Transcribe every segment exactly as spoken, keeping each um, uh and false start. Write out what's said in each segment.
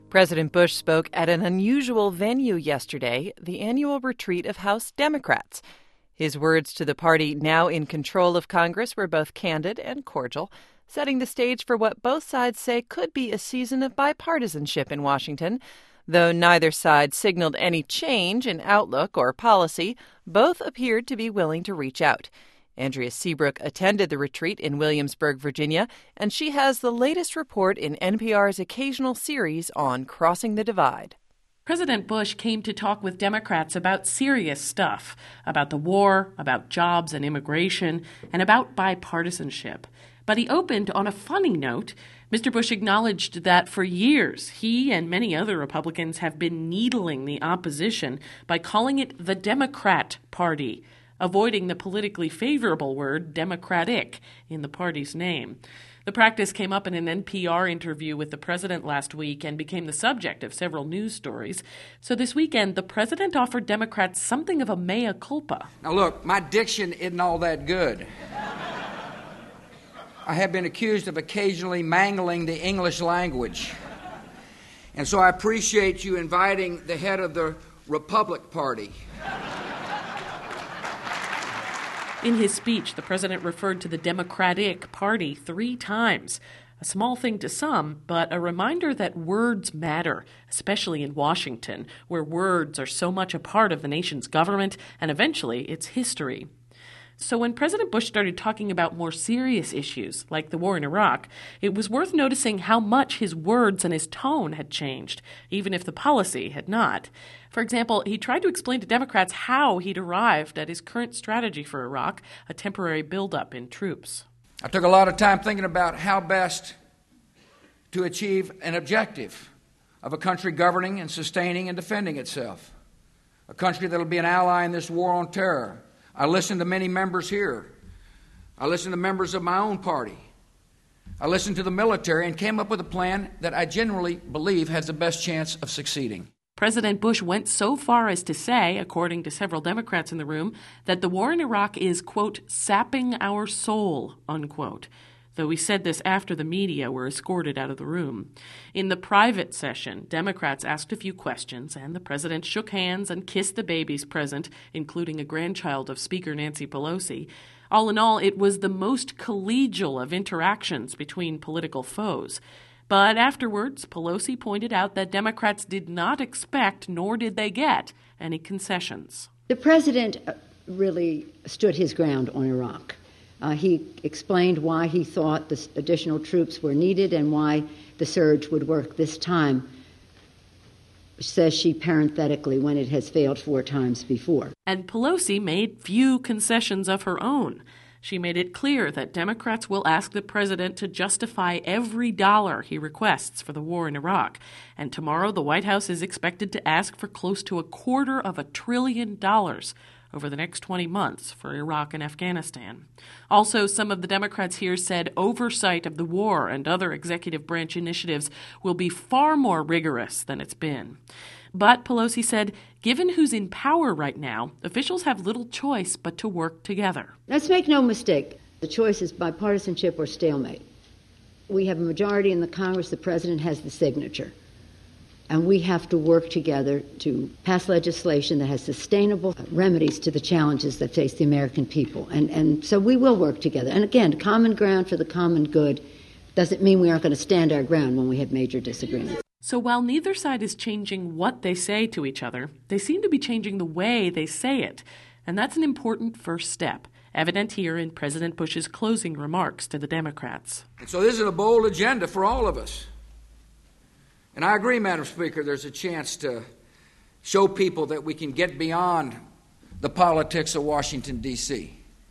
President Bush spoke at an unusual venue yesterday, the annual retreat of House Democrats. His words to the party now in control of Congress were both candid and cordial, setting the stage for what both sides say could be a season of bipartisanship in Washington. Though neither side signaled any change in outlook or policy, both appeared to be willing to reach out. Andrea Seabrook attended the retreat in Williamsburg, Virginia, and she has the latest report in N P R's occasional series on Crossing the Divide. President Bush came to talk with Democrats about serious stuff, about the war, about jobs and immigration, and about bipartisanship. But he opened on a funny note. Mister Bush acknowledged that for years, he and many other Republicans have been needling the opposition by calling it the Democrat Party, avoiding the politically favorable word Democratic in the party's name. The practice came up in an N P R interview with the president last week and became the subject of several news stories. So this weekend, the president offered Democrats something of a mea culpa. Now look, my diction isn't all that good. I have been accused of occasionally mangling the English language. And so I appreciate you inviting the head of the Republic Party. In his speech, the president referred to the Democratic Party three times. A small thing to some, but a reminder that words matter, especially in Washington, where words are so much a part of the nation's government and eventually its history. So when President Bush started talking about more serious issues, like the war in Iraq, it was worth noticing how much his words and his tone had changed, even if the policy had not. For example, he tried to explain to Democrats how he'd arrived at his current strategy for Iraq, a temporary buildup in troops. I took a lot of time thinking about how best to achieve an objective of a country governing and sustaining and defending itself, a country that will be an ally in this war on terror. I listened to many members here. I listened to members of my own party. I listened to the military and came up with a plan that I genuinely believe has the best chance of succeeding. President Bush went so far as to say, according to several Democrats in the room, that the war in Iraq is, quote, sapping our soul, unquote. Though he said this after the media were escorted out of the room. In the private session, Democrats asked a few questions, and the president shook hands and kissed the babies present, including a grandchild of Speaker Nancy Pelosi. All in all, it was the most collegial of interactions between political foes. But afterwards, Pelosi pointed out that Democrats did not expect, nor did they get, any concessions. The president really stood his ground on Iraq. Uh, he explained why he thought the additional troops were needed and why the surge would work this time, says she parenthetically, when it has failed four times before. And Pelosi made few concessions of her own. She made it clear that Democrats will ask the president to justify every dollar he requests for the war in Iraq. And tomorrow the White House is expected to ask for close to a quarter of a trillion dollars over the next twenty months for Iraq and Afghanistan. Also, some of the Democrats here said oversight of the war and other executive branch initiatives will be far more rigorous than it's been. But Pelosi said, given who's in power right now, officials have little choice but to work together. Let's make no mistake. The choice is bipartisanship or stalemate. We have a majority in the Congress. The president has the signature. And we have to work together to pass legislation that has sustainable remedies to the challenges that face the American people. And, and so we will work together. And again, common ground for the common good doesn't mean we aren't going to stand our ground when we have major disagreements. So while neither side is changing what they say to each other, they seem to be changing the way they say it. And that's an important first step, evident here in President Bush's closing remarks to the Democrats. And so this is a bold agenda for all of us. And I agree, Madam Speaker, there's a chance to show people that we can get beyond the politics of Washington, D C,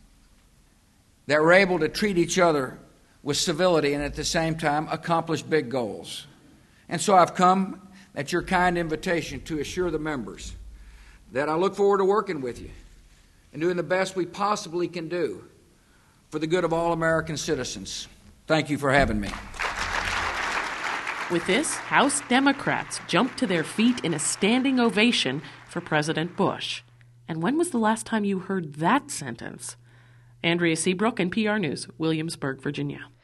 that we're able to treat each other with civility and at the same time accomplish big goals. And so I've come at your kind invitation to assure the members that I look forward to working with you and doing the best we possibly can do for the good of all American citizens. Thank you for having me. With this, House Democrats jumped to their feet in a standing ovation for President Bush. And when was the last time you heard that sentence? Andrea Seabrook, N P R News, Williamsburg, Virginia.